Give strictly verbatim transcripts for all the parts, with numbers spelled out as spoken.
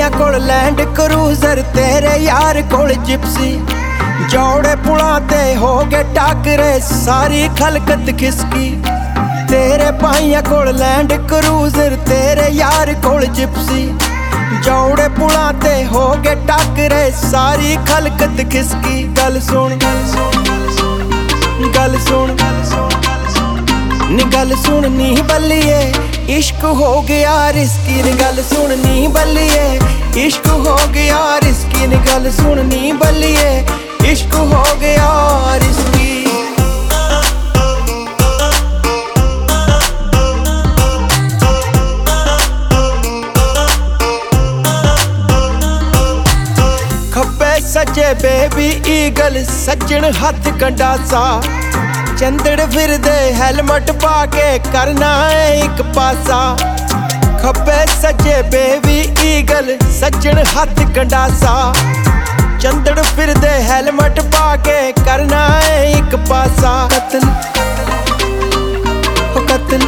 कोल land cruiser तेरे यार कोल Gypsy. जौड़े पुलां ते हो गए टाकरे सारी खलकत खिसकी। तेरे भाइयां कोल लैंड क्रूजर तेरे यार कोल जिप्सी। जौड़े पुलां ते हो गए टाकरे सारी खलकत खिसकी। गल सुन गल सुन गल सुन नी गल सुन नी बल्लिए इश्क हो गया रिस्की। नी गल सुन नी बल्लिए इश्क हो गया रिस्की। नी गल सुन नी बल्लिए इश्क हो गया रिस्की। खब्बे सज्जे बेबी ईगल सज्जन हथ गंडासा। चंदड़ फिरदे हेलमेट पा के करना है एक पासा। खब्बे सज्जे बेबी ईगल सज्जन हथ गंडासा। चंदड़ फिरदे हेलमेट पा के करना है एक पासा। कत्ल ओ कत्ल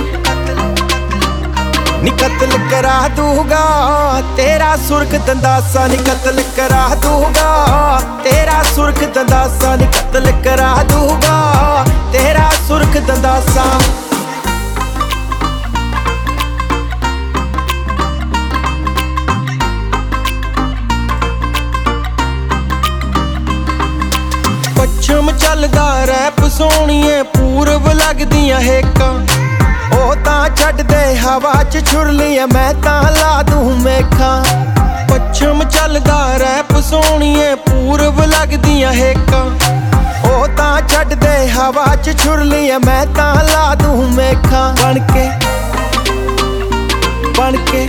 नी कत्ल करा दूंगा तेरा सुर्ख दंदासा। नी कत्ल करा दूंगा तेरा सुर्ख दंदासा। नी कत्ल करा दूंगा तेरा सुर्ख दंदासा। पश्चिम चलदा रैप सोहणिए पूरब लगदियां हेकां। ओ तां छड्ड दे हवा च छुरलियां मैं तां ला दूं मेखां। पश्चिम चलदा रैप सोहणिए पूरब लगदियां हेकां। ओ तां छड्ड दे हवा च छुरलियां मैं तां ला दूं मेखां। बनके बनके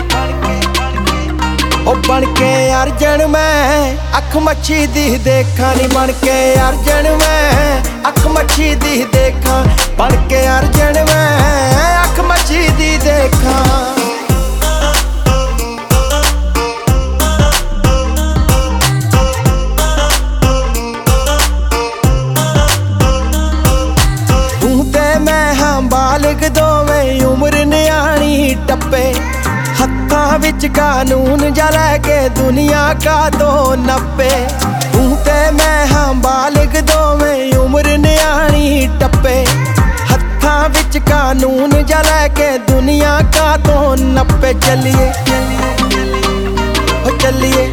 ओ बनके अर्जन मैं अख मच्छी दी देखा। नी बनके अर्जन मैं अख मच्छी दी देखा। बनके अर्जन मैं अख मच्छी दी देखा। तू ते मैं हां बालिग दोवें उम्र न्याणी टप्पे। हत्थां विच कानून जा लैके दुनिया का दो नब्बे। तू ते मैं हां बालिग दोवें उम्र न्याणी टप्पे। हत्थां विच कानून जा लैके दुनिया का दो नब्बे। चलिए हो चलिए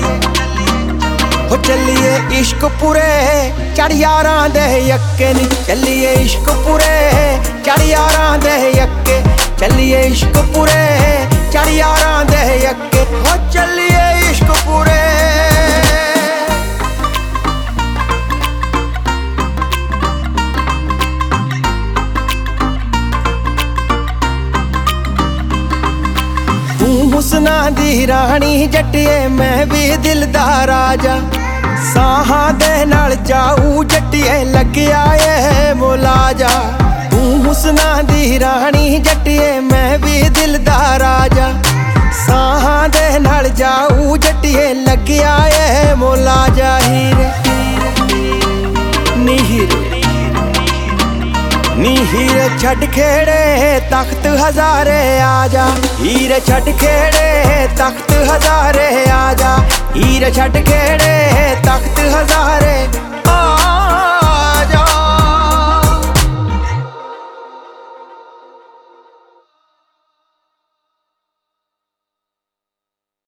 हो चलिए इश्क पूरे चढ़ यारां दे यक्के। नी चलिए इश्क पूरे चढ़ यारां दे यक्के। चलिए इश्क पूरे चढ़ यारां दे यक्के। हो चलिए इश्क पूरे। तू हुस्ना दी रानी जट्टिए मैं भी दिल दा राजा। साहां दे नाल जाऊ जट्टिए लग्या ए मुलाजा। तू हुस्ना दी रानी जट्टिए मैं भी दिल दा राजा। साहां दे नाल जाऊ जट्टिए लग्या ए मुलाजा। हीरे नी हीरे नी हीरे छड्ड खेड़े तख्त हजारे आजा। हीरे छड्ड खेड़े तख्त हजारे आजा। हीरे छड्ड खेड़े तख्त हजारे